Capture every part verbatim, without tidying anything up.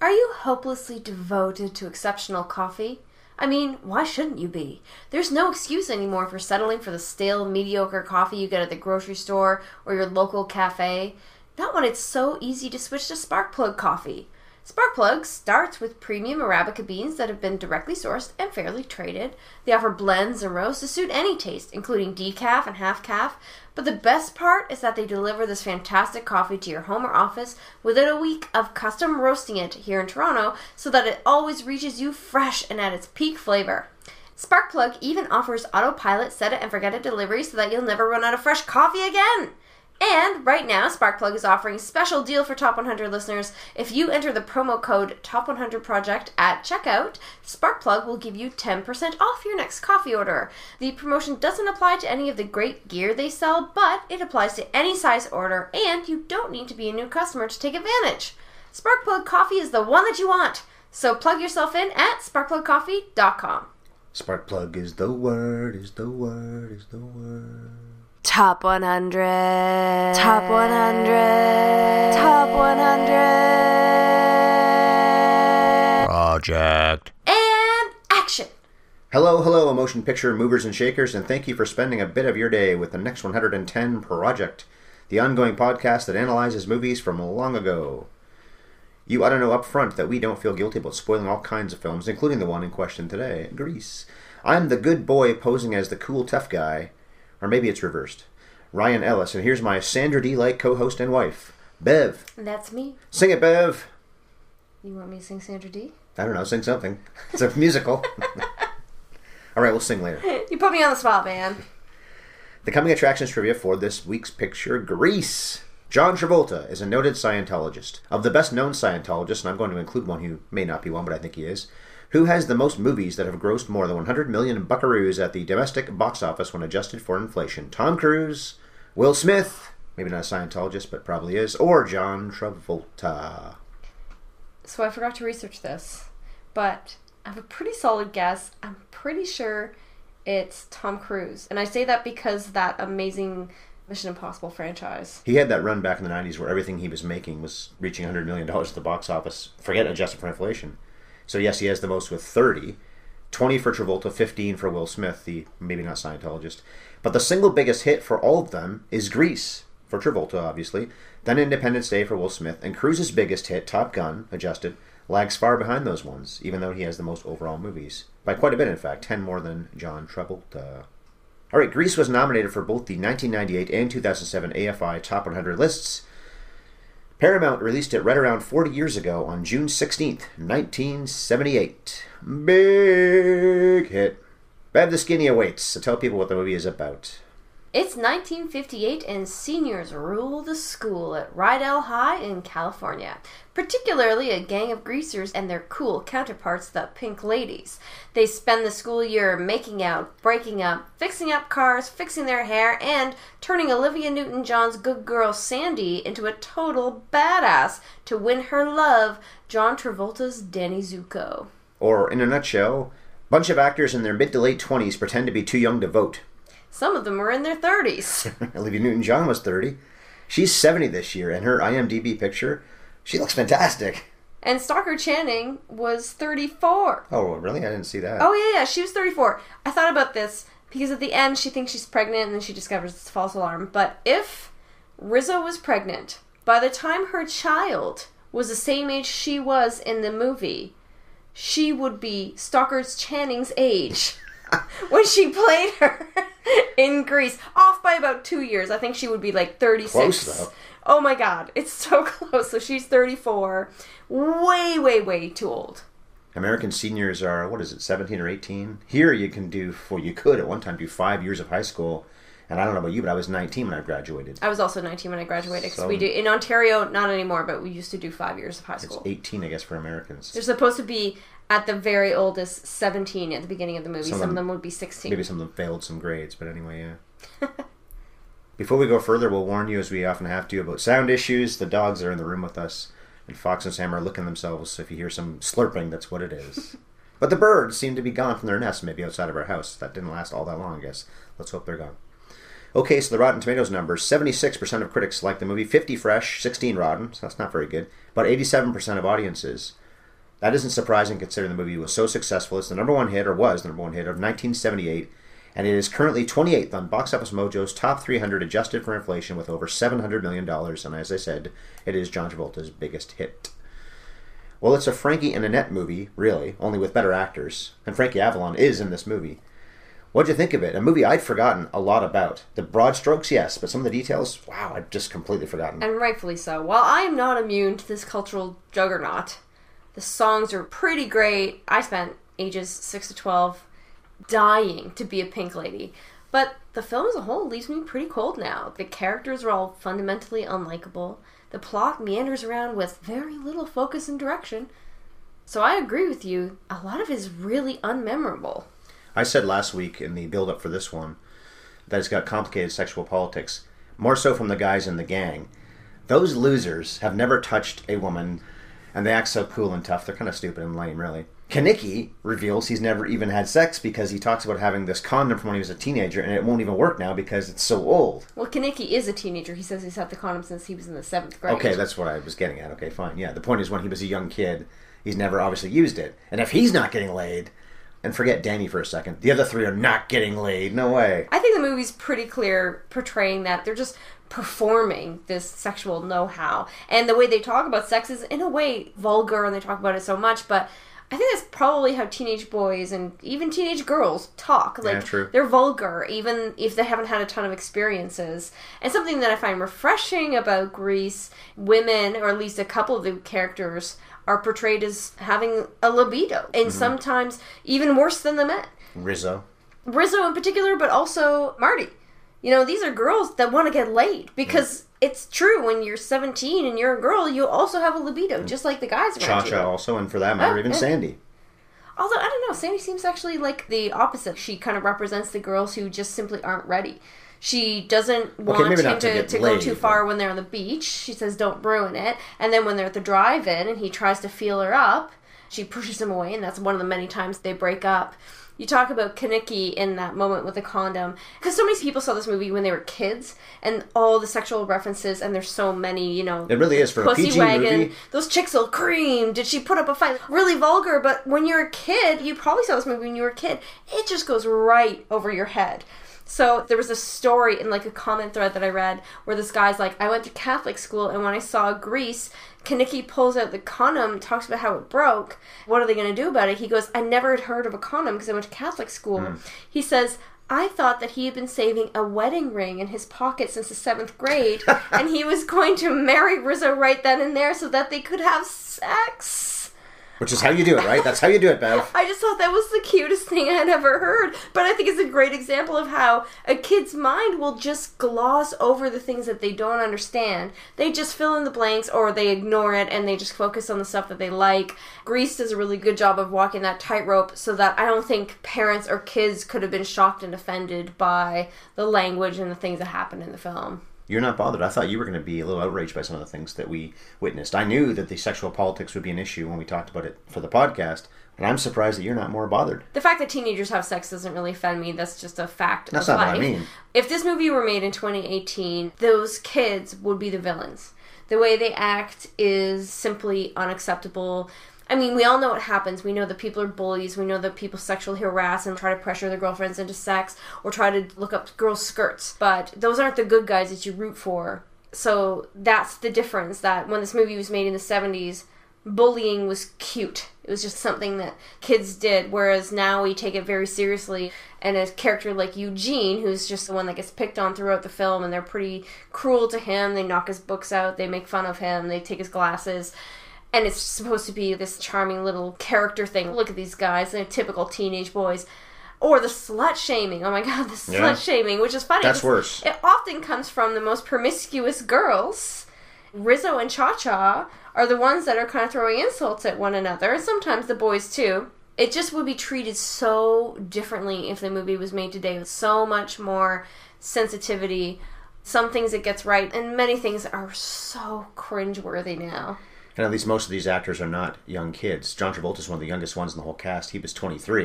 Are you hopelessly devoted to exceptional coffee? I mean, why shouldn't you be? There's no excuse anymore for settling for the stale, mediocre coffee you get at the grocery store or your local cafe. Not when it's so easy to switch to Sparkplug coffee. Sparkplug starts with premium Arabica beans that have been directly sourced and fairly traded. They offer blends and roasts to suit any taste, including decaf and half-calf. But the best part is that they deliver this fantastic coffee to your home or office within a week of custom roasting it here in Toronto so that it always reaches you fresh and at its peak flavor. Sparkplug even offers autopilot set-it-and-forget-it delivery so that you'll never run out of fresh coffee again. And right now, Sparkplug is offering a special deal for Top one hundred listeners. If you enter the promo code Top one hundred Project at checkout, Sparkplug will give you ten percent off your next coffee order. The promotion doesn't apply to any of the great gear they sell, but it applies to any size order, and you don't need to be a new customer to take advantage. Sparkplug coffee is the one that you want, so plug yourself in at sparkplug coffee dot com. Sparkplug is the word, is the word, is the word. Top one hundred. Top one hundred. Top one hundred. Project. And action. Hello, hello, motion picture movers and shakers, and thank you for spending a bit of your day with the Next one hundred ten Project, the ongoing podcast that analyzes movies from long ago. You ought to know up front that we don't feel guilty about spoiling all kinds of films, including the one in question today, Grease. I'm the good boy posing as the cool tough guy. Or maybe it's reversed. Ryan Ellis, and here's my Sandra Dee-like co-host and wife, Bev. That's me. Sing it, Bev. You want me to sing Sandra Dee? I don't know, sing something. It's a musical. All right, we'll sing later. You put me on the spot, man. The coming attractions trivia for this week's picture, Grease. John Travolta is a noted Scientologist. Of the best-known Scientologists, and I'm going to include one who may not be one, but I think he is, who has the most movies that have grossed more than one hundred million buckaroos at the domestic box office when adjusted for inflation? Tom Cruise, Will Smith, maybe not a Scientologist, but probably is, or John Travolta. So I forgot to research this, but I have a pretty solid guess. I'm pretty sure it's Tom Cruise. And I say that because that amazing Mission Impossible franchise. He had that run back in the nineties where everything he was making was reaching one hundred million dollars at the box office. Forget adjusted for inflation. So yes, he has the most with thirty, twenty for Travolta, fifteen for Will Smith, the maybe not Scientologist. But the single biggest hit for all of them is Grease, for Travolta, obviously, then Independence Day for Will Smith, and Cruise's biggest hit, Top Gun, adjusted, lags far behind those ones, even though he has the most overall movies. By quite a bit, in fact, ten more than John Travolta. Alright, Grease was nominated for both the nineteen ninety-eight and two thousand seven A F I Top one hundred lists. Paramount released it right around forty years ago on June sixteenth, nineteen seventy-eight. Big hit. Bev the Skinny awaits, so tell people what the movie is about. It's nineteen fifty-eight and seniors rule the school at Rydell High in California. Particularly a gang of greasers and their cool counterparts, the Pink Ladies. They spend the school year making out, breaking up, fixing up cars, fixing their hair, and turning Olivia Newton-John's good girl Sandy into a total badass to win her love, John Travolta's Danny Zuko. Or, in a nutshell, a bunch of actors in their mid to late twenties pretend to be too young to vote. Some of them were in their thirties. Olivia Newton-John was thirty. She's seventy this year, and her IMDb picture, she looks fantastic. And Stockard Channing was thirty-four. Oh, really? I didn't see that. Oh, yeah, yeah, she was thirty-four. I thought about this, because at the end she thinks she's pregnant, and then she discovers it's a false alarm. But if Rizzo was pregnant, by the time her child was the same age she was in the movie, she would be Stockard Channing's age when she played her in Grease. Off by about two years. I think she would be like thirty-six. Close, though. Oh my god, it's so close. So she's thirty-four. Way, way, way too old. American seniors are, what is it, seventeen or eighteen? Here you can do, well, you could at one time do five years of high school. And I don't know about you, but I was nineteen when I graduated. I was also nineteen when I graduated. So, we do in Ontario, not anymore, but we used to do five years of high school. It's eighteen, I guess, for Americans. They're supposed to be, at the very oldest, seventeen at the beginning of the movie. Some, some of them would be sixteen. Maybe some of them failed some grades, but anyway, yeah. Before we go further, we'll warn you, as we often have to, about sound issues. The dogs are in the room with us, and Fox and Sam are licking themselves, so if you hear some slurping, that's what it is. But the birds seem to be gone from their nest, maybe outside of our house. That didn't last all that long, I guess. Let's hope they're gone. Okay, so the Rotten Tomatoes numbers. seventy-six percent of critics like the movie, fifty fresh, sixteen rotten, so that's not very good. But eighty-seven percent of audiences That isn't surprising considering the movie was so successful. It's the number one hit, or was the number one hit, of nineteen seventy-eight, and it is currently twenty-eighth on Box Office Mojo's top three hundred adjusted for inflation with over seven hundred million dollars, and as I said, it is John Travolta's biggest hit. Well, it's a Frankie and Annette movie, really, only with better actors, and Frankie Avalon is in this movie. What'd you think of it? A movie I'd forgotten a lot about. The broad strokes, yes, but some of the details, wow, I've just completely forgotten. And rightfully so. While I am not immune to this cultural juggernaut, the songs are pretty great. I spent ages six to twelve dying to be a Pink Lady. But the film as a whole leaves me pretty cold now. The characters are all fundamentally unlikable. The plot meanders around with very little focus and direction. So I agree with you. A lot of it is really unmemorable. I said last week in the build-up for this one that it's got complicated sexual politics, more so from the guys in the gang. Those losers have never touched a woman, and they act so cool and tough. They're kind of stupid and lame, really. Kenickie reveals he's never even had sex because he talks about having this condom from when he was a teenager, and it won't even work now because it's so old. Well, Kenickie is a teenager. He says he's had the condom since he was in the seventh grade. Okay, that's what I was getting at. Okay, fine. Yeah, the point is when he was a young kid, he's never obviously used it. And if he's not getting laid... And forget Danny for a second. The other three are not getting laid. No way. I think the movie's pretty clear portraying that they're just performing this sexual know-how. And the way they talk about sex is, in a way, vulgar, and they talk about it so much, but I think that's probably how teenage boys and even teenage girls talk. Like, yeah, true. They're vulgar, even if they haven't had a ton of experiences. And something that I find refreshing about Grease, women, or at least a couple of the characters, are portrayed as having a libido. And mm-hmm. sometimes even worse than the men. Rizzo. Rizzo in particular, but also Marty. You know, these are girls that want to get laid. Because mm. it's true, when you're seventeen and you're a girl, you also have a libido, mm. just like the guys around you. Cha-Cha also, and for that matter, oh, even yeah. Sandy. Although, I don't know, Sandy seems actually like the opposite. She kind of represents the girls who just simply aren't ready. She doesn't want okay, him to, to, to laid, go too far but... when they're on the beach. She says, don't ruin it. And then when they're at the drive-in and he tries to feel her up, she pushes him away, and that's one of the many times they break up. You talk about Kenickie in that moment with the condom. Because so many people saw this movie when they were kids, and all the sexual references, and there's so many, you know... It really is. For Pussy a P G wagon, movie... those chicks will cream. Did she put up a fight? Really vulgar, but when you're a kid, you probably saw this movie when you were a kid, it just goes right over your head. So there was a story in like a comment thread that I read where this guy's like, I went to Catholic school, and when I saw Grease, Kenickie pulls out the condom, talks about how it broke. What are they going to do about it? He goes, I never had heard of a condom because I went to Catholic school. Mm. He says, I thought that he had been saving a wedding ring in his pocket since the seventh grade, and he was going to marry Rizzo right then and there so that they could have sex. Which is how you do it, right? That's how you do it, Bev. I just thought that was the cutest thing I had ever heard. But I think it's a great example of how a kid's mind will just gloss over the things that they don't understand. They just fill in the blanks, or they ignore it, and they just focus on the stuff that they like. Grease does a really good job of walking that tightrope so that I don't think parents or kids could have been shocked and offended by the language and the things that happen in the film. You're not bothered. I thought you were going to be a little outraged by some of the things that we witnessed. I knew that the sexual politics would be an issue when we talked about it for the podcast, and I'm surprised that you're not more bothered. The fact that teenagers have sex doesn't really offend me. That's just a fact That's of life. That's not what I mean. If this movie were made in twenty eighteen, those kids would be the villains. The way they act is simply unacceptable. I mean, we all know what happens. We know that people are bullies. We know that people sexually harass and try to pressure their girlfriends into sex or try to look up girls' skirts. But those aren't the good guys that you root for. So that's the difference, that when this movie was made in the seventies, bullying was cute. It was just something that kids did, whereas now we take it very seriously. And a character like Eugene, who's just the one that gets picked on throughout the film, and they're pretty cruel to him. They knock his books out. They make fun of him. They take his glasses. And it's supposed to be this charming little character thing. Look at these guys. They're typical teenage boys. Or the slut-shaming. Oh my god, the yeah. slut-shaming, which is funny. That's worse. It often comes from the most promiscuous girls. Rizzo and Cha-Cha are the ones that are kind of throwing insults at one another. And sometimes the boys, too. It just would be treated so differently if the movie was made today, with so much more sensitivity. Some things it gets right, and many things are so cringeworthy now. And at least most of these actors are not young kids. John Travolta is one of the youngest ones in the whole cast. He was twenty-three.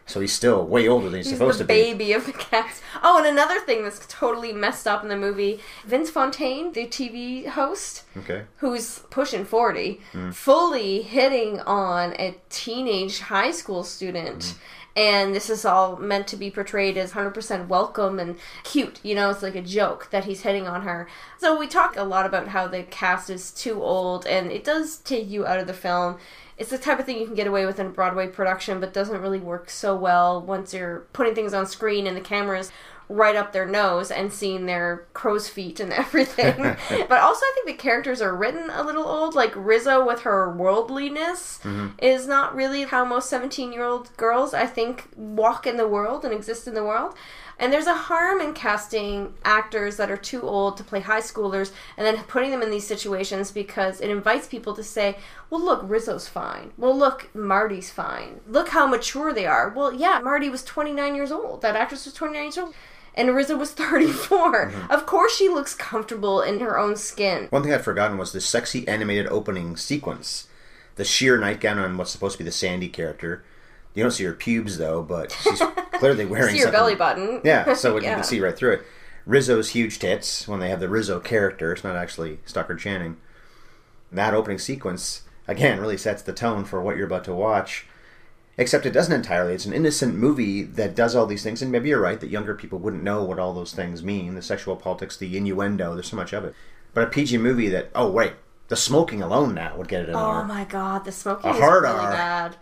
So he's still way older than he's, he's supposed the to be. baby of the cast. Oh, and another thing that's totally messed up in the movie, Vince Fontaine, the T V host, Okay. who's pushing forty, Mm. fully hitting on a teenage high school student. Mm. And this is all meant to be portrayed as one hundred percent welcome and cute. You know, it's like a joke that he's hitting on her. So we talk a lot about how the cast is too old, and it does take you out of the film. It's the type of thing you can get away with in a Broadway production, but doesn't really work so well once you're putting things on screen and the camera's right up their nose and seeing their crow's feet and everything. But also I think the characters are written a little old. Like Rizzo with her worldliness Mm-hmm. is not really how most seventeen-year-old girls, I think, walk in the world and exist in the world. And there's a harm in casting actors that are too old to play high schoolers and then putting them in these situations because it invites people to say, well, look, Rizzo's fine. Well, look, Marty's fine. Look how mature they are. Well, yeah, Marty was twenty-nine years old. That actress was twenty-nine years old. And Rizzo was thirty-four. Mm-hmm. Of course she looks comfortable in her own skin. One thing I'd forgotten was the sexy animated opening sequence. The sheer nightgown on what's supposed to be the Sandy character. You don't see her pubes, though, but she's clearly wearing see her something. belly button. Yeah, so yeah. you can see right through it. Rizzo's huge tits, when they have the Rizzo character, it's not actually Stockard Channing. That opening sequence, again, really sets the tone for what you're about to watch. Except it doesn't entirely. It's an innocent movie that does all these things, and maybe you're right that younger people wouldn't know what all those things mean. The sexual politics, the innuendo, there's so much of it. But a P G movie that, oh wait, the smoking alone now would get it an Oh R. my god, the smoking A is hard really R. bad.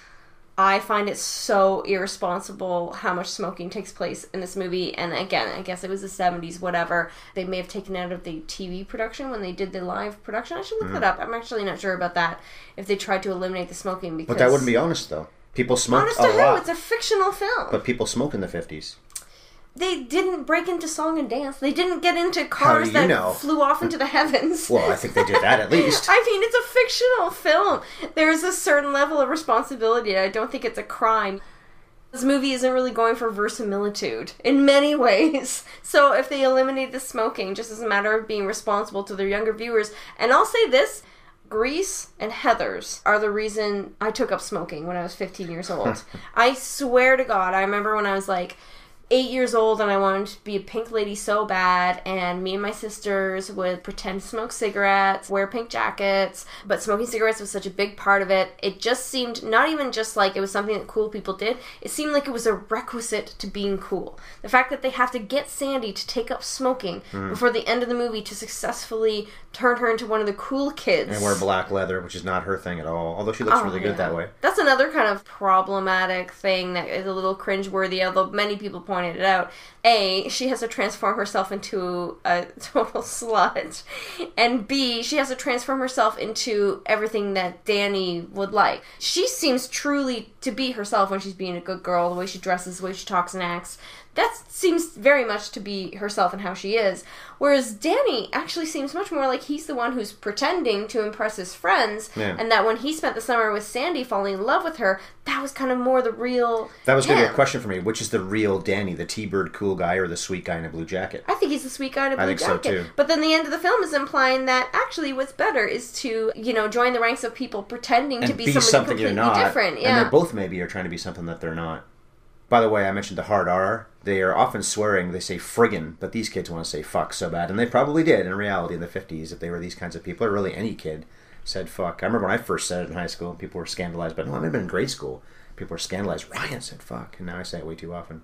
I find it so irresponsible how much smoking takes place in this movie. And again, I guess it was the seventies, whatever. They may have taken out of the T V production when they did the live production. I should look Mm. that up. I'm actually not sure about that. If they tried to eliminate the smoking because... But that wouldn't be honest, though. People smoked honest a to who? lot. It's a fictional film. But people smoke in the fifties. They didn't break into song and dance. They didn't get into cars do you that know? flew off into the heavens. Well, I think they did that at least. I mean, it's a fictional film. There's a certain level of responsibility. I don't think it's a crime. This movie isn't really going for verisimilitude in many ways. So if they eliminate the smoking, just as a matter of being responsible to their younger viewers, and I'll say this, Grease and Heathers are the reason I took up smoking when I was fifteen years old. I swear to God, I remember when I was like eight years old and I wanted to be a pink lady so bad, and me and my sisters would pretend to smoke cigarettes, wear pink jackets, but smoking cigarettes was such a big part of it. It just seemed not even just like it was something that cool people did, it seemed like it was a requisite to being cool. The fact that they have to get Sandy to take up smoking mm. before the end of the movie to successfully turn her into one of the cool kids. And wear black leather, which is not her thing at all, although she looks oh, really yeah. good that way. That's another kind of problematic thing that is a little cringeworthy, although many people pointed it out. A, she has to transform herself into a total slut. And B, she has to transform herself into everything that Danny would like. She seems truly to be herself when she's being a good girl, the way she dresses, the way she talks and acts. That seems very much to be herself and how she is. Whereas Danny actually seems much more like he's the one who's pretending to impress his friends, yeah. and that when he spent the summer with Sandy falling in love with her, that was kind of more the real That was going to him. be a question for me. Which is the real Danny, the T-Bird cool guy or the sweet guy in a blue jacket? I think he's the sweet guy in a blue I think jacket. so too. But then the end of the film is implying that actually what's better is to, you know, join the ranks of people pretending and to be, be somebody something completely you're not. different. Yeah. And they both maybe are trying to be something that they're not. By the way, I mentioned the hard R. They are often swearing. They say friggin', but these kids want to say fuck so bad. And they probably did in reality in the fifties if they were these kinds of people, or really any kid said fuck. I remember when I first said it in high school, people were scandalized. But no, I might have been in grade school. People were scandalized. Ryan said fuck, and now I say it way too often.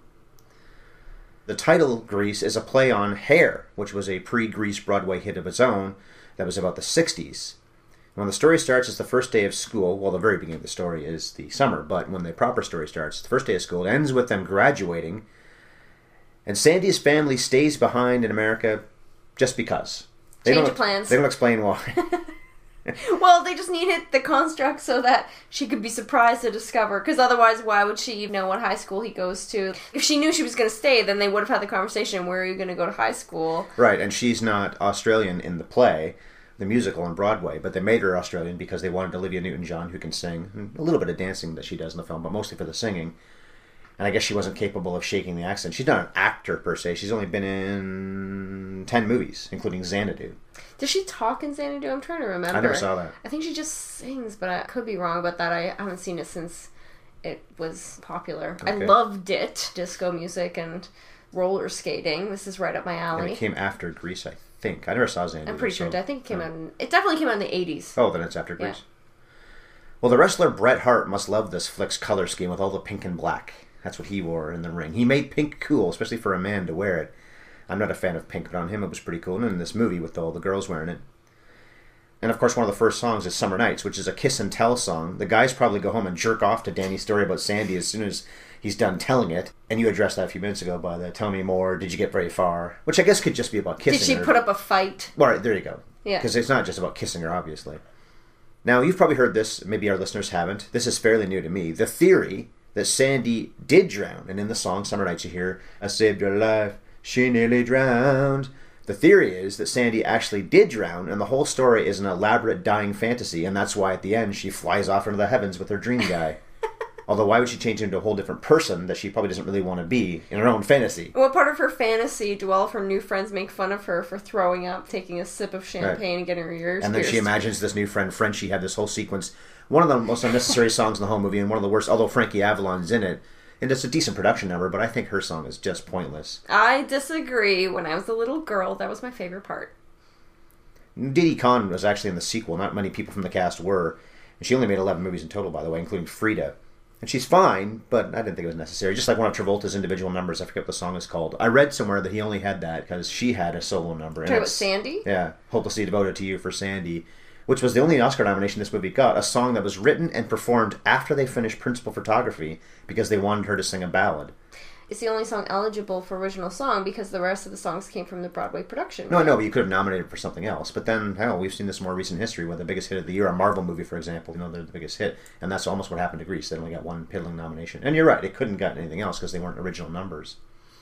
The title, Grease, is a play on Hair, which was a pre-Grease Broadway hit of its own that was about the sixties. When the story starts, it's the first day of school. Well, the very beginning of the story is the summer, but when the proper story starts, the first day of school, it ends with them graduating, and Sandy's family stays behind in America just because. They Change don't, of plans. They don't explain why. Well, they just needed the construct so that she could be surprised to discover, because otherwise why would she even know what high school he goes to? If she knew she was going to stay, then they would have had the conversation, where are you going to go to high school? Right, and she's not Australian in the play, the musical on Broadway, but they made her Australian because they wanted Olivia Newton-John, who can sing, and a little bit of dancing that she does in the film, but mostly for the singing. And I guess she wasn't capable of shaking the accent. She's not an actor, per se. She's only been in ten movies, including Xanadu. Does she talk in Xanadu? I'm trying to remember. I never saw that. I think she just sings, but I could be wrong about that. I haven't seen it since it was popular. Okay. I loved it. Disco music and roller skating. This is right up my alley. And it came after Grease, I think. I never saw Xanadu. I'm pretty so, sure. I think it came yeah. out in, it definitely came out in the eighties. Oh, then it's after Grease. Yeah. Well, the wrestler Bret Hart must love this flick's color scheme with all the pink and black. That's what he wore in the ring. He made pink cool, especially for a man to wear it. I'm not a fan of pink, but on him it was pretty cool. And in this movie with all the girls wearing it. And of course, one of the first songs is Summer Nights, which is a kiss and tell song. The guys probably go home and jerk off to Danny's story about Sandy as soon as he's done telling it. And you addressed that a few minutes ago by the tell me more, did you get very far? Which I guess could just be about kissing her. Did she her. put up a fight? All right, there you go. Yeah. Because it's not just about kissing her, obviously. Now, you've probably heard this, maybe our listeners haven't. This is fairly new to me. The theory that Sandy did drown, and in the song Summer Nights you hear, I saved her life, she nearly drowned. The theory is that Sandy actually did drown, and the whole story is an elaborate dying fantasy, and that's why at the end she flies off into the heavens with her dream guy. Although why would she change into a whole different person that she probably doesn't really want to be in her own fantasy? What part of her fantasy do all of her new friends make fun of her for throwing up, taking a sip of champagne, right. and getting her ears And then pierced? she imagines this new friend, Frenchie, had this whole sequence. One of the most unnecessary songs in the whole movie, and one of the worst, although Frankie Avalon's in it. And it's a decent production number, but I think her song is just pointless. I disagree. When I was a little girl, that was my favorite part. Diddy Khan was actually in the sequel. Not many people from the cast were. And she only made eleven movies in total, by the way, including Frida. And she's fine, but I didn't think it was necessary. Just like one of Travolta's individual numbers. I forget what the song is called. I read somewhere that he only had that because she had a solo number. Talking about Sandy? Yeah. Hopelessly Devoted to You for Sandy. Which was the only Oscar nomination this movie got. A song that was written and performed after they finished principal photography because they wanted her to sing a ballad. It's the only song eligible for original song because the rest of the songs came from the Broadway production. No, I know, but you could have nominated for something else. But then, hell, we've seen this in more recent history with the biggest hit of the year, a Marvel movie, for example. You know, they're the biggest hit. And that's almost what happened to Grease. They only got one piddling nomination. And you're right, it couldn't have gotten anything else because they weren't original numbers.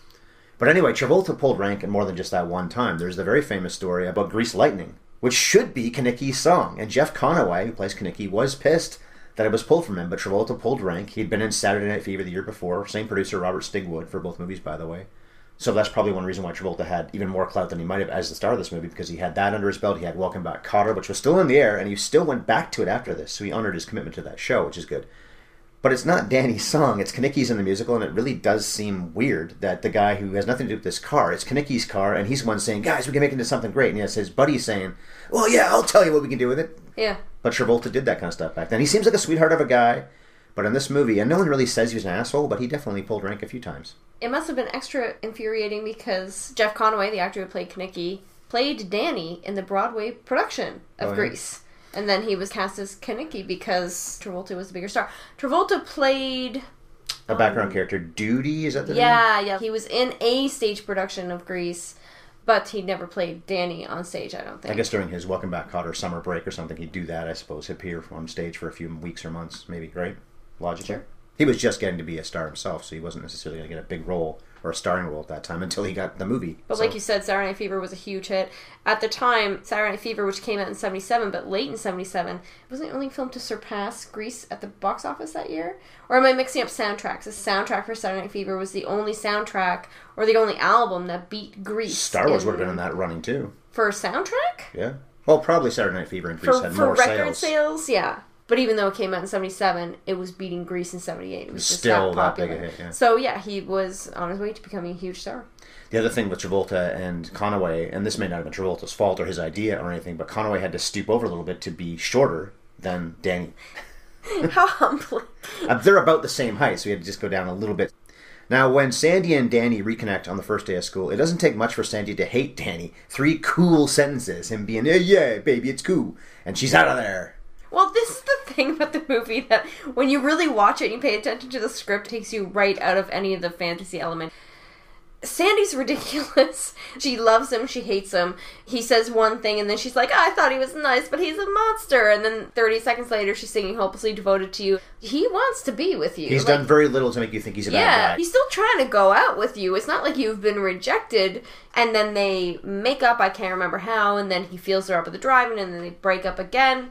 But anyway, Travolta pulled rank in more than just that one time. There's the very famous story about Grease Lightning, which should be Kenicki's song. And Jeff Conaway, who plays Kenickie, was pissed that it was pulled from him, but Travolta pulled rank. He'd been in Saturday Night Fever the year before. Same producer, Robert Stigwood, for both movies, by the way. So that's probably one reason why Travolta had even more clout than he might have as the star of this movie, because he had that under his belt. He had Welcome Back, Kotter, which was still in the air, and he still went back to it after this. So he honored his commitment to that show, which is good. But it's not Danny's song. It's Kenicki's in the musical, and it really does seem weird that the guy who has nothing to do with this car, it's Kenicki's car, and he's the one saying, guys, we can make it into something great. And yes, his buddy's saying, well, yeah, I'll tell you what we can do with it. Yeah. But Travolta did that kind of stuff back then. He seems like a sweetheart of a guy, but in this movie, and no one really says he was an asshole, but he definitely pulled rank a few times. It must have been extra infuriating because Jeff Conaway, the actor who played Kenickie, played Danny in the Broadway production of oh, yeah. Grease. And then he was cast as Kenickie because Travolta was the bigger star. Travolta played a background um, character, Duty, is that the yeah, name? Yeah, yeah. He was in a stage production of Grease, but he never played Danny on stage, I don't think. I guess during his Welcome Back, Kotter summer break or something, he'd do that, I suppose. He'd appear on stage for a few weeks or months, maybe, right? Logically. Sure. He was just getting to be a star himself, so he wasn't necessarily going to get a big role or a starring role at that time until he got the movie. But so. Like you said, Saturday Night Fever was a huge hit. At the time, Saturday Night Fever, which came out in seventy-seven, but late in seventy-seven, wasn't the only film to surpass Grease at the box office that year? Or am I mixing up soundtracks? The soundtrack for Saturday Night Fever was the only soundtrack, or the only album that beat Grease. Star Wars in, would have been in that running, too. For a soundtrack? Yeah. Well, probably Saturday Night Fever and Grease for, had for more sales. For record sales. sales, yeah. But even though it came out in seventy-seven, it was beating Grease in seventy-eight. It was just still that popular. that big a hit, yeah. So, yeah, he was on his way to becoming a huge star. The other thing with Travolta and Conaway, and this may not have been Travolta's fault or his idea or anything, but Conaway had to stoop over a little bit to be shorter than Danny. How humbling. They're about the same height, so he had to just go down a little bit. Now, when Sandy and Danny reconnect on the first day of school, it doesn't take much for Sandy to hate Danny. Three cool sentences, him being, yeah, yeah, baby, it's cool, and she's out of there. Well, this is the thing about the movie, that when you really watch it and you pay attention to the script, it takes you right out of any of the fantasy element. Sandy's ridiculous. She loves him, she hates him. He says one thing and then she's like, oh, I thought he was nice, but he's a monster. And then thirty seconds later, she's singing Hopelessly Devoted to You. He wants to be with you. He's like, done very little to make you think he's a yeah, bad guy. He's still trying to go out with you. It's not like you've been rejected and then they make up, I can't remember how, and then he feels her up at the drive-in and then they break up again.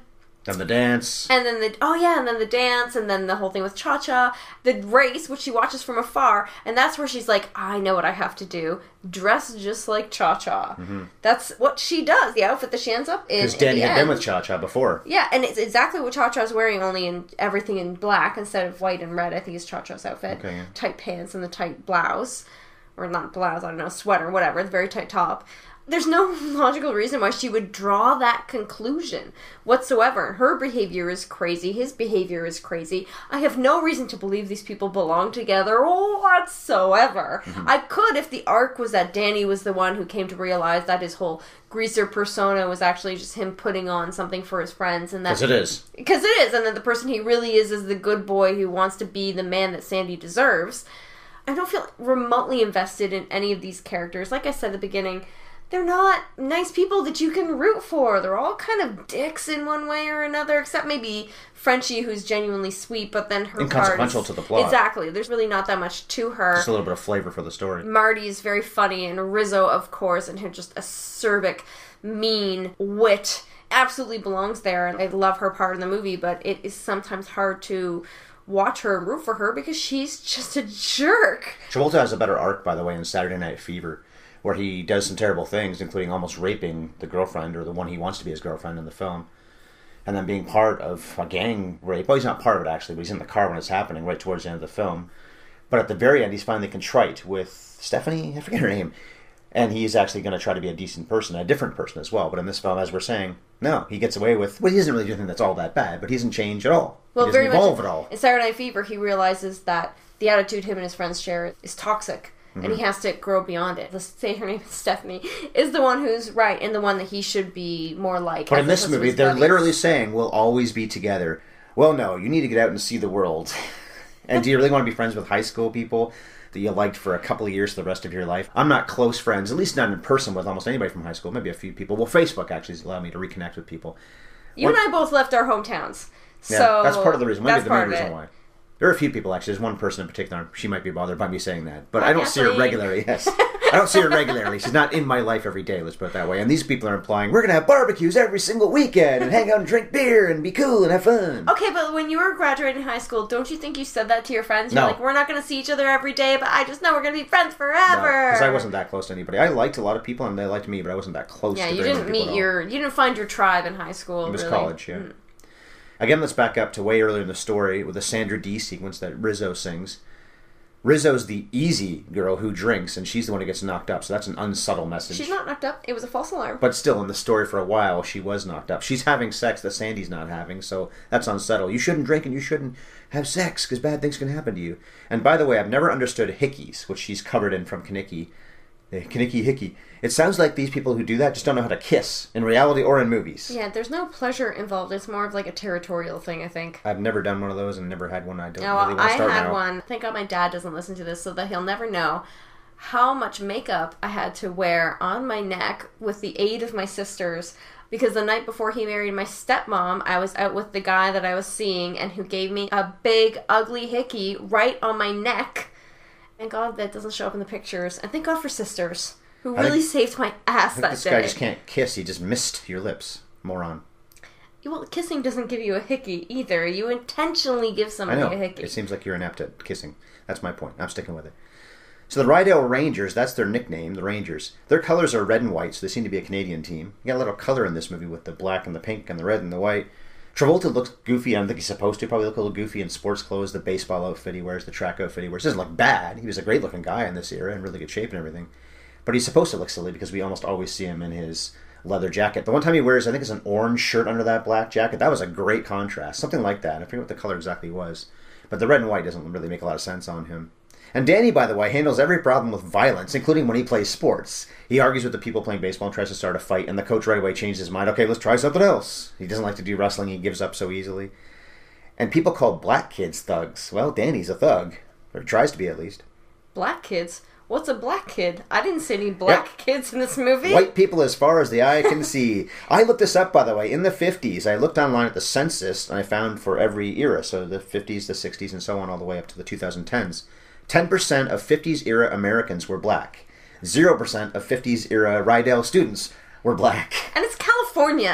Then the dance. And then the, oh yeah, and then the dance, and then the whole thing with Cha-Cha. The race, which she watches from afar, and that's where she's like, I know what I have to do. Dress just like Cha-Cha. Mm-hmm. That's what she does. The outfit that she ends up in. Because Danny had end. been with Cha-Cha before. Yeah, and it's exactly what Cha-Cha's wearing, only in everything in black instead of white and red, I think is Cha-Cha's outfit. Okay, yeah. Tight pants and the tight blouse. Or not blouse, I don't know, sweater, whatever, the very tight top. There's no logical reason why she would draw that conclusion whatsoever. Her behavior is crazy. His behavior is crazy. I have no reason to believe these people belong together whatsoever. Mm-hmm. I could if the arc was that Danny was the one who came to realize that his whole greaser persona was actually just him putting on something for his friends. And Because it is. Because it is. And then the person he really is is the good boy who wants to be the man that Sandy deserves. I don't feel remotely invested in any of these characters. Like I said at the beginning, they're not nice people that you can root for. They're all kind of dicks in one way or another, except maybe Frenchie, who's genuinely sweet, but then her inconsequential part is, to the plot. Exactly. There's really not that much to her. Just a little bit of flavor for the story. Marty's very funny, and Rizzo, of course, and her just acerbic, mean wit absolutely belongs there. And I love her part in the movie, but it is sometimes hard to watch her and root for her because she's just a jerk. Travolta has a better arc, by the way, in Saturday Night Fever, where he does some terrible things, including almost raping the girlfriend, or the one he wants to be his girlfriend in the film, and then being part of a gang rape. Well, he's not part of it, actually, but he's in the car when it's happening, right towards the end of the film. But at the very end, he's finally contrite with Stephanie, I forget her name, and he's actually going to try to be a decent person, a different person as well. But in this film, as we're saying, no, he gets away with, well, he doesn't really do anything that's all that bad, but he doesn't change at all. Well, he doesn't very evolve much at all. In Saturday Night Fever, he realizes that the attitude him and his friends share is toxic. Mm-hmm. And he has to grow beyond it. Let's say her name is Stephanie, is the one who's right and the one that he should be more like. But in this movie, they're buddies. Literally saying, we'll always be together. Well, no, you need to get out and see the world. And do you really want to be friends with high school people that you liked for a couple of years for the rest of your life? I'm not close friends, at least not in person, with almost anybody from high school. Maybe a few people. Well, Facebook actually has allowed me to reconnect with people. You what? and I both left our hometowns. Yeah, so that's part of the reason. Maybe that's the main part reason of it. why. There are a few people, actually. There's one person in particular. She might be bothered by me saying that. But I don't see her regularly. Yes. I don't see her regularly. She's not in my life every day, let's put it that way. And these people are implying, we're going to have barbecues every single weekend and hang out and drink beer and be cool and have fun. Okay, but when you were graduating high school, don't you think you said that to your friends? You're no. like, we're not going to see each other every day, but I just know we're going to be friends forever. Because no, I wasn't that close to anybody. I liked a lot of people and they liked me, but I wasn't that close yeah, to you very didn't many people meet your, you didn't find your tribe in high school, It was really. college, yeah. Mm. Again, let's back up to way earlier in the story with the Sandra Dee sequence that Rizzo sings. Rizzo's the easy girl who drinks, and she's the one who gets knocked up, so that's an unsubtle message. She's not knocked up. It was a false alarm. But still, in the story for a while, she was knocked up. She's having sex that Sandy's not having, so that's unsubtle. You shouldn't drink and you shouldn't have sex, because bad things can happen to you. And by the way, I've never understood hickeys, which she's covered in from Kenickie. Kenickie hickey. It sounds like these people who do that just don't know how to kiss, in reality or in movies. Yeah, there's no pleasure involved. It's more of like a territorial thing, I think. I've never done one of those and never had one. I don't no, really want to I start had now. one. Thank God my dad doesn't listen to this so that he'll never know how much makeup I had to wear on my neck with the aid of my sisters. Because the night before he married my stepmom, I was out with the guy that I was seeing and who gave me a big, ugly hickey right on my neck. And God, that doesn't show up in the pictures. And thank God for sisters, who I really think, saved my ass I think that this day. guy just can't kiss. He just missed your lips. Moron. Well, kissing doesn't give you a hickey either. You intentionally give somebody I know. a hickey. It seems like you're inept at kissing. That's my point. I'm sticking with it. So the Rydell Rangers, that's their nickname, the Rangers. Their colors are red and white, so they seem to be a Canadian team. You got a little color in this movie with the black and the pink and the red and the white. Travolta looks goofy. I don't think he's supposed to. Probably look a little goofy in sports clothes, the baseball outfit he wears, the track outfit he wears. Doesn't look bad. He was a great-looking guy in this era, in really good shape and everything. But he's supposed to look silly because we almost always see him in his leather jacket. The one time he wears, I think it's an orange shirt under that black jacket. That was a great contrast. Something like that. I forget what the color exactly was. But the red and white doesn't really make a lot of sense on him. And Danny, by the way, handles every problem with violence, including when he plays sports. He argues with the people playing baseball and tries to start a fight, and the coach right away changes his mind. Okay, let's try something else. He doesn't like to do wrestling. He gives up so easily. And people call black kids thugs. Well, Danny's a thug. Or tries to be, at least. Black kids? What's a black kid? I didn't see any black yep. kids in this movie. White people as far as the eye can see. I looked this up, by the way. In the fifties, I looked online at the census, and I found for every era, so the fifties, the sixties, and so on, all the way up to the twenty tens. ten percent of fifties-era Americans were black. zero percent of fifties-era Rydell students were black. And it's California.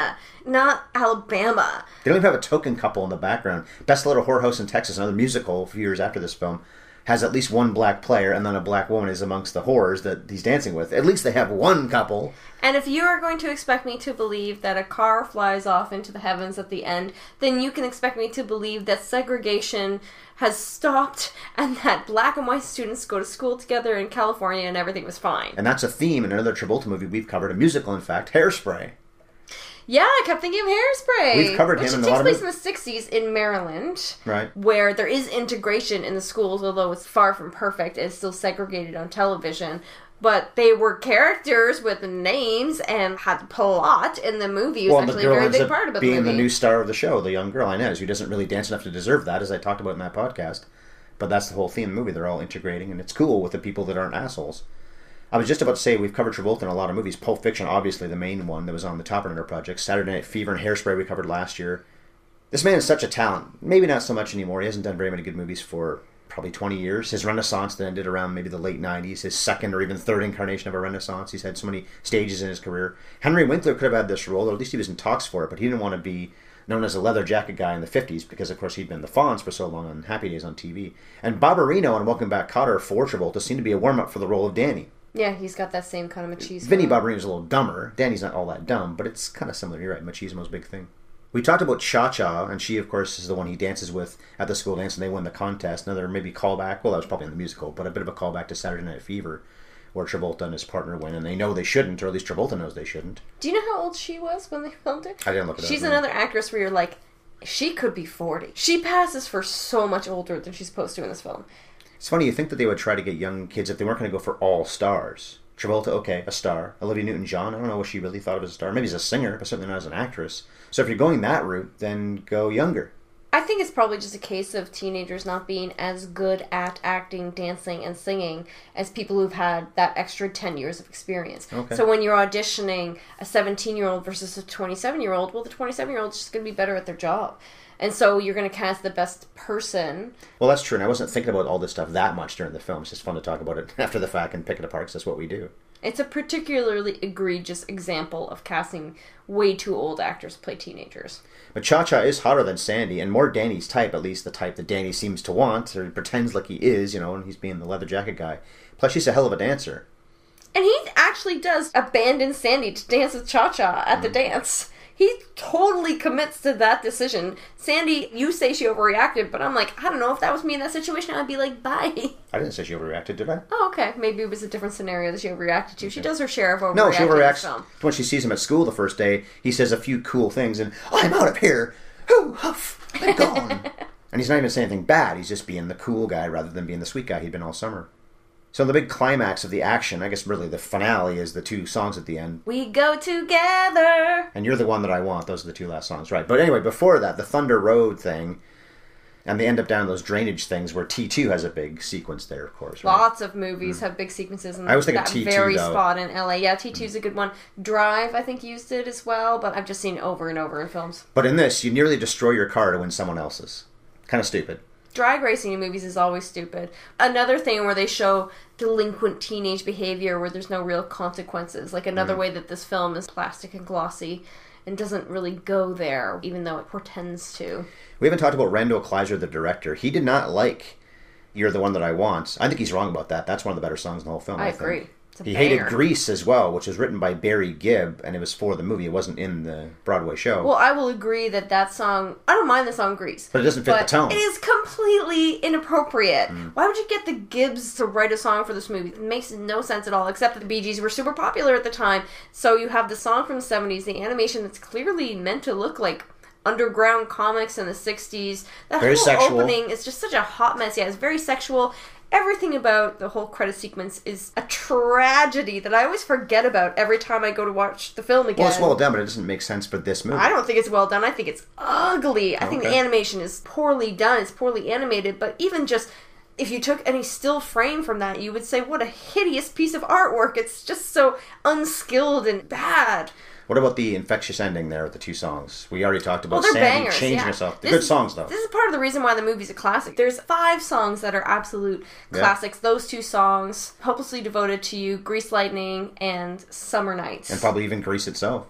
not Alabama. They don't even have a token couple in the background. Best Little Whorehouse in Texas, another musical a few years after this film, has at least one black player, and then a black woman is amongst the whores that he's dancing with. At least they have one couple. And if you are going to expect me to believe that a car flies off into the heavens at the end, then you can expect me to believe that segregation has stopped and that black and white students go to school together in California and everything was fine. And that's a theme in another Travolta movie we've covered, a musical, in fact, Hairspray. Yeah, I kept thinking of Hairspray. We've covered him which in a takes lot of place movies. in the sixties in Maryland. Right. Where there is integration in the schools, although it's far from perfect. It's still segregated on television. But they were characters with names and had plot in the movie. It was Well, actually the girl a very ends big up part about the being movie. the new star of the show, the young girl, Inez, who doesn't really dance enough to deserve that, as I talked about in that podcast. But that's the whole theme of the movie. They're all integrating, and it's cool with the people that aren't assholes. I was just about to say, we've covered Travolta in a lot of movies. Pulp Fiction, obviously, the main one that was on the Top Runner project. Saturday Night Fever and Hairspray we covered last year. This man is such a talent. Maybe not so much anymore. He hasn't done very many good movies for probably twenty years. His renaissance that ended around maybe the late nineties, his second or even third incarnation of a renaissance. He's had so many stages in his career. Henry Winkler could have had this role, or at least he was in talks for it, but he didn't want to be known as a leather jacket guy in the fifties because, of course, he'd been the Fonz for so long on Happy Days on T V. And Barbarino on Welcome Back, Kotter for Travolta seemed to be a warm-up for the role of Danny. Yeah, he's got that same kind of machismo. Vinny Barbarino's a little dumber. Danny's not all that dumb, but it's kind of similar. You're right. Machismo's a big thing. We talked about Cha Cha, and she, of course, is the one he dances with at the school dance, and they win the contest. Another maybe callback. Well, that was probably in the musical, but a bit of a callback to Saturday Night Fever, where Travolta and his partner win, and they know they shouldn't, or at least Travolta knows they shouldn't. Do you know how old she was when they filmed it? I didn't look it up. She's no. another actress where you're like, she could be forty. She passes for so much older than she's supposed to in this film. It's funny, you think that they would try to get young kids if they weren't going to go for all stars. Travolta, okay, a star. Olivia Newton-John, I don't know what she really thought of as a star. Maybe as a singer, but certainly not as an actress. So if you're going that route, then go younger. I think it's probably just a case of teenagers not being as good at acting, dancing, and singing as people who've had that extra ten years of experience. Okay. So when you're auditioning a seventeen-year-old versus a twenty-seven-year-old, well, the twenty-seven-year-old is just going to be better at their job. And so you're going to cast the best person. Well, that's true, and I wasn't thinking about all this stuff that much during the film. It's just fun to talk about it after the fact and pick it apart, because that's what we do. It's a particularly egregious example of casting way too old actors to play teenagers. But Cha-Cha is hotter than Sandy, and more Danny's type, at least the type that Danny seems to want, or he pretends like he is, you know, and he's being the leather jacket guy. Plus, she's a hell of a dancer. And he actually does abandon Sandy to dance with Cha-Cha at mm. the dance. He totally commits to that decision. Sandy, you say she overreacted, but I'm like, I don't know, if that was me in that situation, I'd be like, bye. I didn't say she overreacted, did I? Oh, okay. Maybe it was a different scenario that she overreacted to. Okay. She does her share of overreacting. No, she overreacts. In the film. When she sees him at school the first day, he says a few cool things, and I'm out of here. Hoo, huff, I'm gone. And he's not even saying anything bad. He's just being the cool guy rather than being the sweet guy he'd been all summer. So the big climax of the action, I guess really the finale, is the two songs at the end. We go together. And You're the One That I Want. Those are the two last songs, right. But anyway, before that, the Thunder Road thing, and they end up down those drainage things where T two has a big sequence there, of course. Right? Lots of movies mm. have big sequences in I was thinking that T two, very though. spot in L A. Yeah, T two's mm. a good one. Drive, I think, used it as well, but I've just seen it over and over in films. But in this, you nearly destroy your car to win someone else's. Kind of stupid. Drag racing in movies is always stupid. Another thing where they show delinquent teenage behavior where there's no real consequences. Like another mm. way that this film is plastic and glossy and doesn't really go there, even though it portends to. We haven't talked about Randall Kleiser, the director. He did not like You're the One That I Want. I think he's wrong about that. That's one of the better songs in the whole film. I, I agree. Think. It's a he banger. hated Grease as well, which was written by Barry Gibb, and it was for the movie. It wasn't in the Broadway show. Well, I will agree that that song... I don't mind the song Grease. But it doesn't fit the tone. It is completely inappropriate. Mm. Why would you get the Gibbs to write a song for this movie? It makes no sense at all, except that the Bee Gees were super popular at the time. So you have the song from the seventies, the animation that's clearly meant to look like underground comics in the sixties. That very whole sexual. Opening is just such a hot mess. Yeah, it's very sexual. Everything about the whole credit sequence is a tragedy that I always forget about every time I go to watch the film again. Well, it's well done, but it doesn't make sense for this movie. I don't think it's well done. I think it's ugly. I okay. think the animation is poorly done. It's poorly animated. But even just, if you took any still frame from that, you would say, what a hideous piece of artwork. It's just so unskilled and bad. What about the infectious ending there with the two songs? We already talked about well, Sandy bangers, changing yeah. herself. They're this, good songs, though. This is part of the reason why the movie's a classic. There's five songs that are absolute classics. Yeah. Those two songs, Hopelessly Devoted to You, Grease Lightning, and Summer Nights. And probably even Grease itself.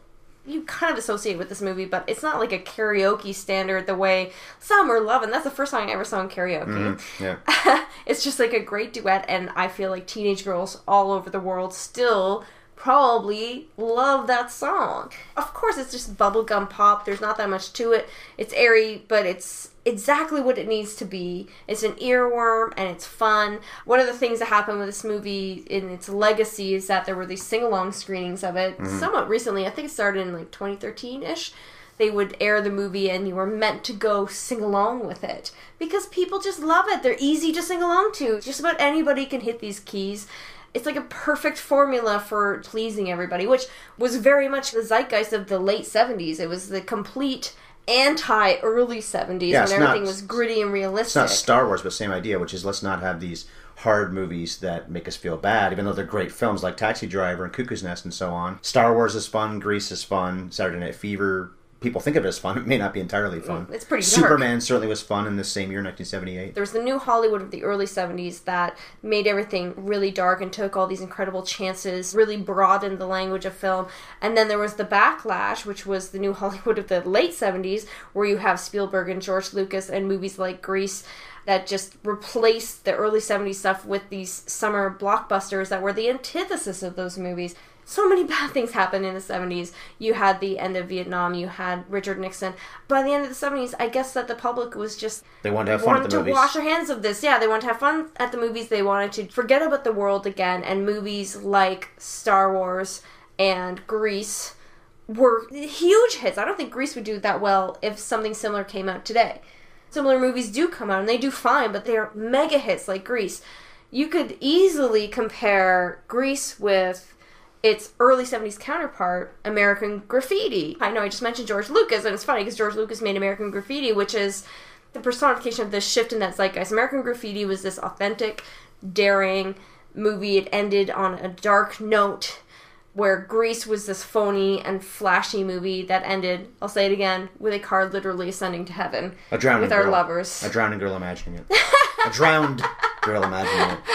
you kind of associate with this movie, but it's not like a karaoke standard the way Summer Lovin', that's the first song I ever saw in karaoke. Mm-hmm. Yeah. It's just like a great duet, and I feel like teenage girls all over the world still probably love that song. Of course, it's just bubblegum pop. There's not that much to it. It's airy, but it's exactly what it needs to be. It's an earworm, and it's fun. One of the things that happened with this movie in its legacy is that there were these sing-along screenings of it mm-hmm. somewhat recently. I think it started in like twenty thirteen-ish. They would air the movie, and you were meant to go sing along with it. Because people just love it. They're easy to sing along to. Just about anybody can hit these keys. It's like a perfect formula for pleasing everybody, which was very much the zeitgeist of the late seventies. It was the complete anti-early seventies yeah, when everything not, was gritty and realistic. It's not Star Wars, but same idea, which is let's not have these hard movies that make us feel bad, even though they're great films like Taxi Driver and Cuckoo's Nest and so on. Star Wars is fun, Grease is fun, Saturday Night Fever, people think of it as fun. It may not be entirely fun. It's pretty dark. Superman certainly was fun in the same year, nineteen seventy-eight. There was the new Hollywood of the early seventies that made everything really dark and took all these incredible chances, really broadened the language of film. And then there was the backlash, which was the new Hollywood of the late seventies, where you have Spielberg and George Lucas and movies like Grease that just replaced the early seventies stuff with these summer blockbusters that were the antithesis of those movies. So many bad things happened in the seventies. You had the end of Vietnam. You had Richard Nixon. By the end of the seventies, I guess that the public was just... They wanted to have fun at the movies. Wanted to wash their hands of this. Yeah, they wanted to have fun at the movies. They wanted to forget about the world again. And movies like Star Wars and Grease were huge hits. I don't think Grease would do that well if something similar came out today. Similar movies do come out, and they do fine, but they're mega hits like Grease. You could easily compare Grease with its early seventies counterpart, American Graffiti. I know I just mentioned George Lucas, and it's funny because George Lucas made American Graffiti, which is the personification of this shift in that zeitgeist. American Graffiti was this authentic, daring movie. It ended on a dark note, where Grease was this phony and flashy movie that ended, I'll say it again, with a car literally ascending to heaven. A drowning with girl. our lovers. A drowning girl imagining it. A drowned girl imagining it.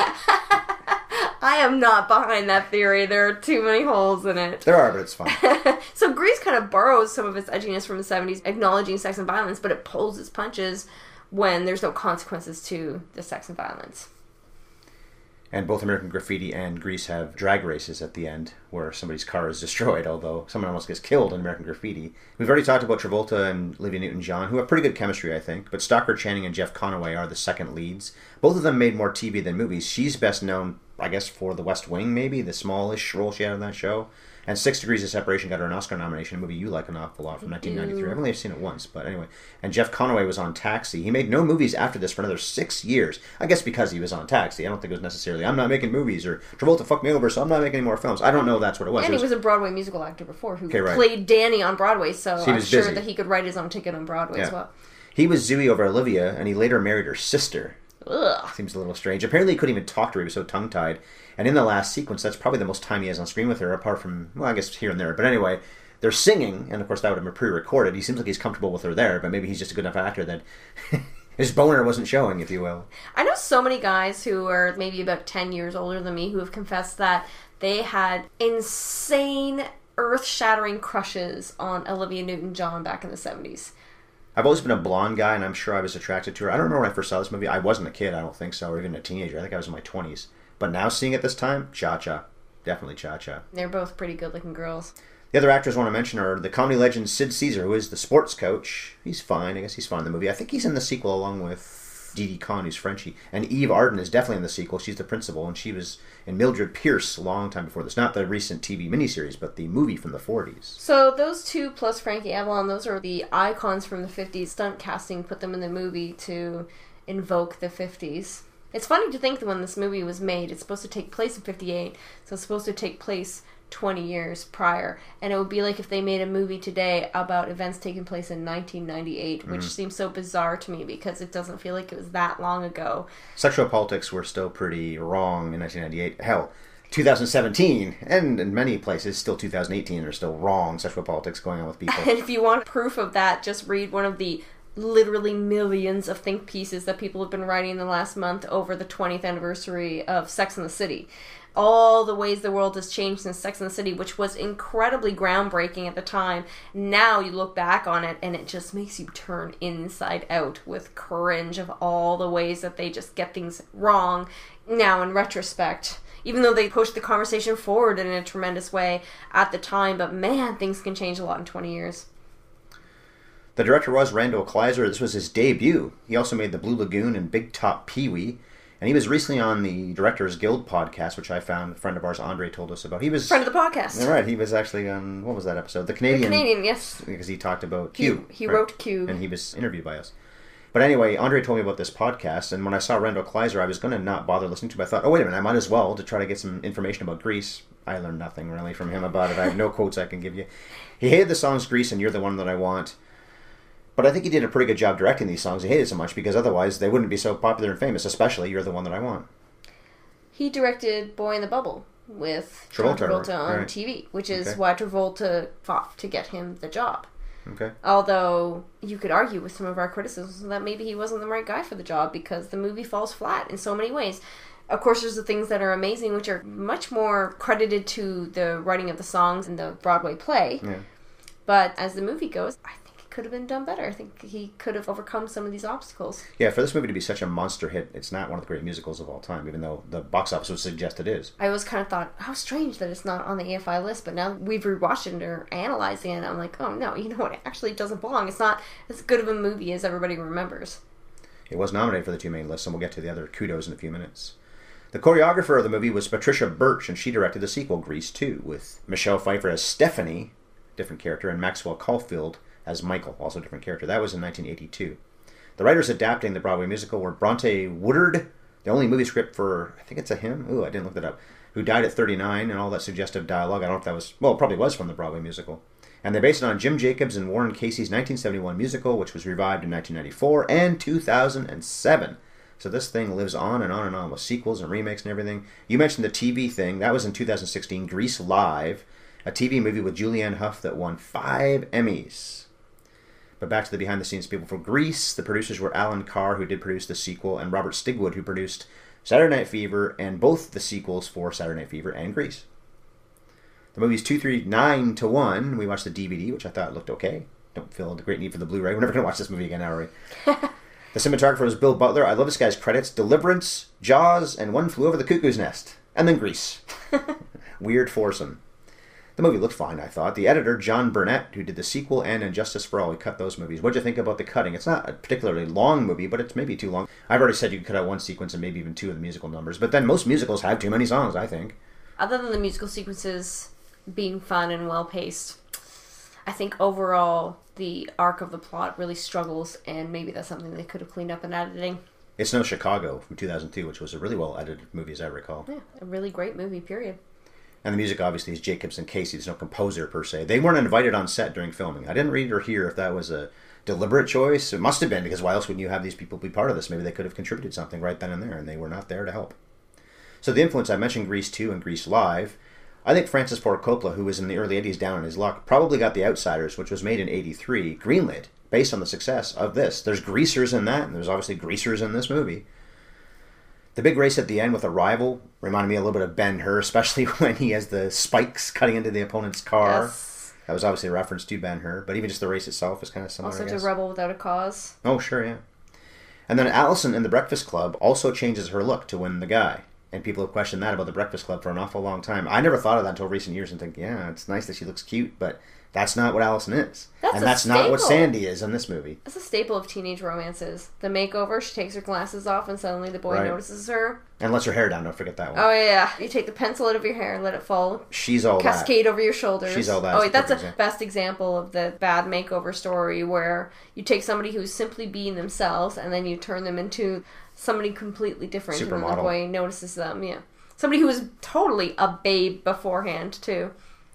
I am not behind that theory. There are too many holes in it. There are, but it's fun. So Grease kind of borrows some of its edginess from the seventies, acknowledging sex and violence, but it pulls its punches when there's no consequences to the sex and violence. And both American Graffiti and Grease have drag races at the end where somebody's car is destroyed, although someone almost gets killed in American Graffiti. We've already talked about Travolta and Olivia Newton-John, who have pretty good chemistry, I think, but Stockard Channing and Jeff Conaway are the second leads. Both of them made more T V than movies. She's best known, I guess, for The West Wing, maybe, the smallish role she had in that show. And Six Degrees of Separation got her an Oscar nomination, a movie you like an awful lot from nineteen ninety-three. I've only seen it once, but anyway. And Jeff Conaway was on Taxi. He made no movies after this for another six years. I guess because he was on Taxi. I don't think it was necessarily, I'm not making movies, or Travolta fucked me over, so I'm not making any more films. I don't know that's what it was. And it was, he was a Broadway musical actor before who okay, right. played Danny on Broadway, so he I'm sure busy. that he could write his own ticket on Broadway yeah. as well. He was Zooey over Olivia, and he later married her sister. Ugh. Seems a little strange. Apparently he couldn't even talk to her. He was so tongue-tied. And in the last sequence, that's probably the most time he has on screen with her, apart from, well, I guess here and there. But anyway, they're singing, and of course that would have been pre-recorded. He seems like he's comfortable with her there, but maybe he's just a good enough actor that his boner wasn't showing, if you will. I know so many guys who are maybe about ten years older than me who have confessed that they had insane, earth-shattering crushes on Olivia Newton-John back in the seventies. I've always been a blonde guy, and I'm sure I was attracted to her. I don't remember when I first saw this movie. I wasn't a kid, I don't think so, or even a teenager. I think I was in my twenties. But now seeing it this time, Cha-Cha. Definitely Cha-Cha. They're both pretty good-looking girls. The other actors I want to mention are the comedy legend Sid Caesar, who is the sports coach. He's fine. I guess he's fine in the movie. I think he's in the sequel along with Dee Dee Conn, who's Frenchie. And Eve Arden is definitely in the sequel. She's the principal, and she was in Mildred Pierce a long time before this. Not the recent T V miniseries, but the movie from the forties. So those two plus Frankie Avalon, those are the icons from the fifties. Stunt casting put them in the movie to invoke the fifties. It's funny to think that when this movie was made, it's supposed to take place in fifty-eight, so it's supposed to take place twenty years prior. And it would be like if they made a movie today about events taking place in nineteen ninety-eight, which mm. seems so bizarre to me because it doesn't feel like it was that long ago. Sexual politics were still pretty wrong in nineteen ninety-eight. Hell, two thousand seventeen, and in many places, still two thousand eighteen, are still wrong sexual politics going on with people. And if you want proof of that, just read one of the literally millions of think pieces that people have been writing in the last month over the twentieth anniversary of Sex and the City. All the ways the world has changed since Sex and the City, which was incredibly groundbreaking at the time. Now you look back on it and it just makes you turn inside out with cringe of all the ways that they just get things wrong now in retrospect. Even though they pushed the conversation forward in a tremendous way at the time, but man, things can change a lot in twenty years. The director was Randall Kleiser. This was his debut. He also made The Blue Lagoon and Big Top Pee-wee. And he was recently on the Directors Guild podcast, which I found a friend of ours, Andre, told us about. He was friend of the podcast. Right, he was actually on, what was that episode? The Canadian. The Canadian, yes. Because he talked about Q. He, he right? wrote Q. And he was interviewed by us. But anyway, Andre told me about this podcast, and when I saw Randall Kleiser, I was going to not bother listening to it. But I thought, oh, wait a minute, I might as well to try to get some information about Grease. I learned nothing really from him about it. I have no quotes I can give you. He hated the songs Grease and You're the One That I Want. But I think he did a pretty good job directing these songs. He hated so much because otherwise they wouldn't be so popular and famous, especially You're the One That I Want. He directed Boy in the Bubble with Travolta, Travolta on right. T V, which is okay. why Travolta fought to get him the job. Okay. Although you could argue with some of our criticisms that maybe he wasn't the right guy for the job because the movie falls flat in so many ways. Of course, there's the things that are amazing, which are much more credited to the writing of the songs in the Broadway play. Yeah. But as the movie goes, I think it could have been done better. I think he could have overcome some of these obstacles. Yeah, for this movie to be such a monster hit, it's not one of the great musicals of all time, even though the box office would suggest it is. I always kind of thought, how strange that it's not on the A F I list, but now we've rewatched it or analyzing it, I'm like, oh no, you know what, it actually doesn't belong. It's not as good of a movie as everybody remembers. It was nominated for the two main lists, and we'll get to the other kudos in a few minutes. The choreographer of the movie was Patricia Birch, and she directed the sequel, Grease two, with Michelle Pfeiffer as Stephanie, different character, and Maxwell Caulfield as Michael, also a different character. That was in nineteen eighty-two. The writers adapting the Broadway musical were Bronte Woodard, the only movie script for, I think it's a him, ooh, I didn't look that up, who died at thirty-nine, and all that suggestive dialogue. I don't know if that was, well, it probably was from the Broadway musical. And they based it on Jim Jacobs and Warren Casey's nineteen seventy-one musical, which was revived in nineteen ninety-four and two thousand seven. So this thing lives on and on and on with sequels and remakes and everything. You mentioned the T V thing. That was in two thousand sixteen, Grease Live, a T V movie with Julianne Hough that won five Emmys. But back to the behind-the-scenes people for Grease. The producers were Alan Carr, who did produce the sequel, and Robert Stigwood, who produced Saturday Night Fever and both the sequels for Saturday Night Fever and Grease. The movie's two three nine to one. We watched the D V D, which I thought looked okay. Don't feel the great need for the Blu-ray. We're never going to watch this movie again, are we? The cinematographer was Bill Butler. I love this guy's credits. Deliverance, Jaws, and One Flew Over the Cuckoo's Nest. And then Grease. Weird foursome. The movie looked fine, I thought. The editor, John Burnett, who did the sequel and Injustice for All, he cut those movies. What'd you think about the cutting? It's not a particularly long movie, but it's maybe too long. I've already said you could cut out one sequence and maybe even two of the musical numbers. But then most musicals have too many songs, I think. Other than the musical sequences being fun and well-paced, I think overall the arc of the plot really struggles, and maybe that's something they could have cleaned up in editing. It's no Chicago from two thousand two, which was a really well-edited movie, as I recall. Yeah, a really great movie, period. And the music, obviously, is Jacobs and Casey. There's no composer, per se. They weren't invited on set during filming. I didn't read or hear if that was a deliberate choice. It must have been, because why else wouldn't you have these people be part of this? Maybe they could have contributed something right then and there, and they were not there to help. So the influence, I mentioned Grease two and Grease Live. I think Francis Ford Coppola, who was in the early eighties down on his luck, probably got The Outsiders, which was made in eighty-three, greenlit, based on the success of this. There's greasers in that, and there's obviously greasers in this movie. The big race at the end with Arrival reminded me a little bit of Ben-Hur, especially when he has the spikes cutting into the opponent's car. Yes. That was obviously a reference to Ben-Hur, but even just the race itself is kind of similar, Also I to guess. Rebel Without a Cause. Oh, sure, yeah. And then Allison in The Breakfast Club also changes her look to win the guy. And people have questioned that about The Breakfast Club for an awful long time. I never thought of that until recent years and think, yeah, it's nice that she looks cute, but that's not what Allison is. That's and a that's not what staple. Sandy is in this movie. That's a staple of teenage romances. The makeover, she takes her glasses off and suddenly the boy Right. notices her. And lets her hair down, don't forget that one. Oh yeah, you take the pencil out of your hair and let it fall. She's all Cascade that. over your shoulders. She's all that. Oh, wait, that's a Perfect best example of the bad makeover story where you take somebody who's simply being themselves and then you turn them into somebody completely different. And then the Supermodel. boy notices them, yeah. Somebody who was totally a babe beforehand, too.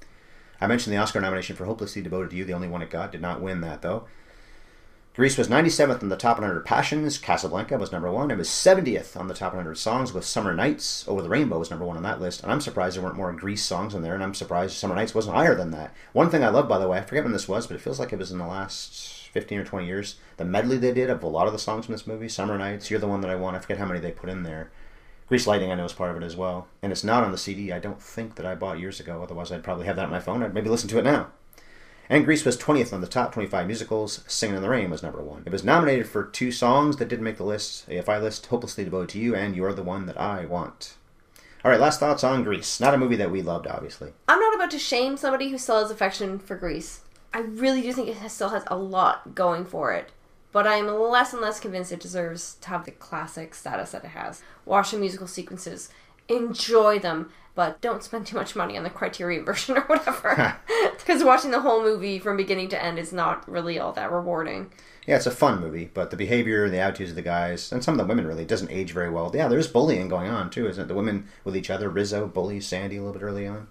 I mentioned the Oscar nomination for Hopelessly Devoted to You, the only one it got. Did not win that, though. Grease was ninety-seventh on the Top one hundred Passions. Casablanca was number one. It was seventieth on the Top one hundred Songs with Summer Nights. Over the Rainbow was number one on that list. And I'm surprised there weren't more Grease songs in there, and I'm surprised Summer Nights wasn't higher than that. One thing I love, by the way, I forget when this was, but it feels like it was in the last fifteen or twenty years. The medley they did of a lot of the songs from this movie, Summer Nights, You're the One That I Want, I forget how many they put in there. Grease Lightning, I know, is part of it as well. And it's not on the C D, I don't think, that I bought years ago. Otherwise, I'd probably have that on my phone. I'd maybe listen to it now. And Grease was twentieth on the top twenty-five musicals. Singin' in the Rain was number one. It was nominated for two songs that didn't make the list. A F I list, Hopelessly Devoted to You, and You're the One That I Want. All right, last thoughts on Grease. Not a movie that we loved, obviously. I'm not about to shame somebody who still has affection for Grease. I really do think it has, still has a lot going for it. But I am less and less convinced it deserves to have the classic status that it has. Watch the musical sequences. Enjoy them. But don't spend too much money on the Criterion version or whatever. Because watching the whole movie from beginning to end is not really all that rewarding. Yeah, it's a fun movie, but the behavior and the attitudes of the guys, and some of the women really, doesn't age very well. Yeah, there's bullying going on, too, isn't it? The women with each other, Rizzo bullies Sandy a little bit early on.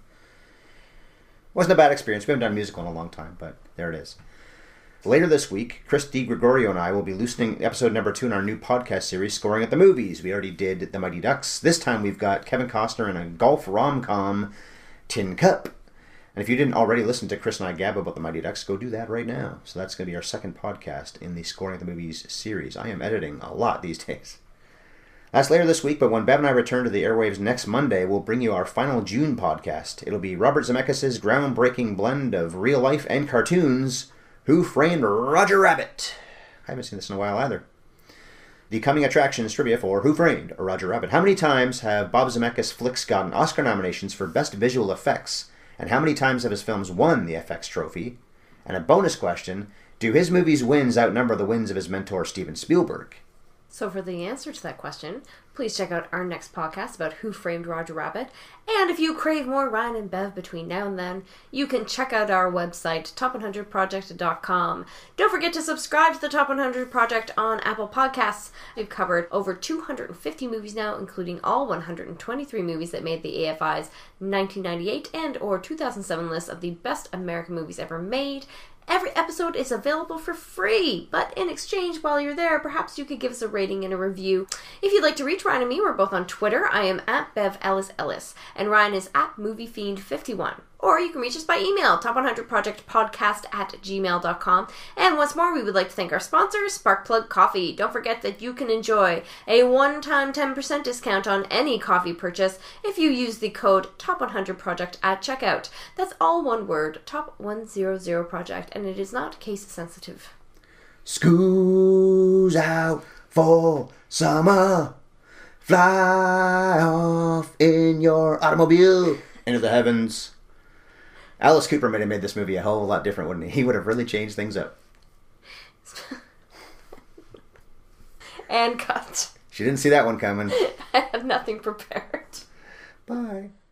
Wasn't a bad experience. We haven't done a musical in a long time, but there it is. Later this week, Chris DiGregorio and I will be loosening episode number two in our new podcast series, Scoring at the Movies. We already did The Mighty Ducks. This time we've got Kevin Costner in a golf rom-com, Tin Cup. And if you didn't already listen to Chris and I gab about The Mighty Ducks, go do that right now. So that's going to be our second podcast in the Scoring at the Movies series. I am editing a lot these days. That's later this week, but when Bev and I return to the airwaves next Monday, we'll bring you our final June podcast. It'll be Robert Zemeckis' groundbreaking blend of real life and cartoons, Who Framed Roger Rabbit? I haven't seen this in a while either. The coming attractions trivia for Who Framed Roger Rabbit. How many times have Bob Zemeckis flicks gotten Oscar nominations for Best Visual Effects? And how many times have his films won the F X trophy? And a bonus question, do his movies' wins outnumber the wins of his mentor Steven Spielberg? So for the answer to that question, please check out our next podcast about Who Framed Roger Rabbit. And if you crave more Ryan and Bev between now and then, you can check out our website, top one hundred project dot com. Don't forget to subscribe to the Top one hundred Project on Apple Podcasts. We've covered over two hundred fifty movies now, including all one hundred twenty-three movies that made the A F I's nineteen ninety-eight and or two thousand seven list of the best American movies ever made. Every episode is available for free, but in exchange, while you're there, perhaps you could give us a rating and a review. If you'd like to reach Ryan and me, we're both on Twitter. I am at Bev Ellis Ellis, and Ryan is at Movie Fiend fifty-one. Or you can reach us by email, top one hundred project podcast at gmail dot com. And once more, we would like to thank our sponsor, Sparkplug Coffee. Don't forget that you can enjoy a one-time ten percent discount on any coffee purchase if you use the code top one hundred project at checkout. That's all one word, top one hundred project, and it is not case sensitive. School's out for summer. Fly off in your automobile into the heavens. Alice Cooper might have made this movie a whole lot different, wouldn't he? He would have really changed things up. And cut. She didn't see that one coming. I had nothing prepared. Bye.